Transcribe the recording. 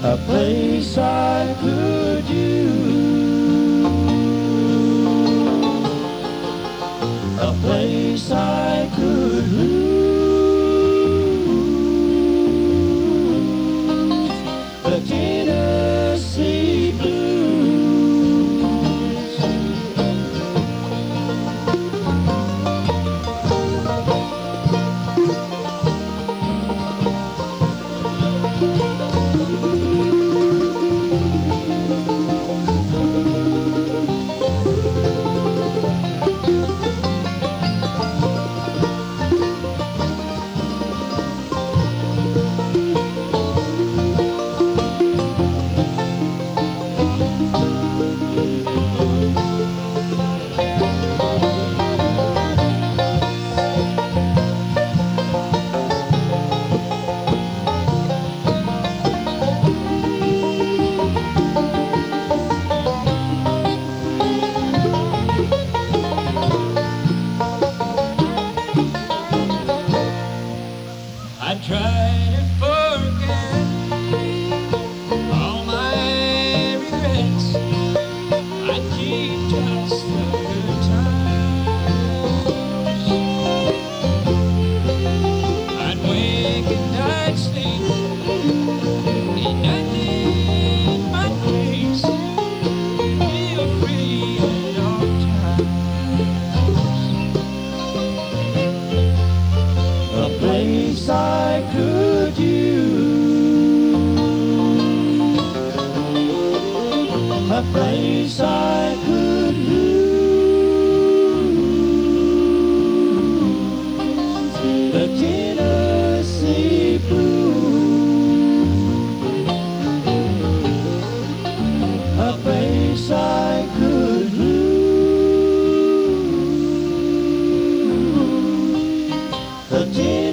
a place I could use, a place I could lose, the Tennessee Blues. I try to forget all my regrets. I keep just the good times. I'd wake and I'd sleep, and nothing but peace. Feel free at all times. A place I could use, a place I could lose, the Tennessee Blues, a place I could lose, the Tennessee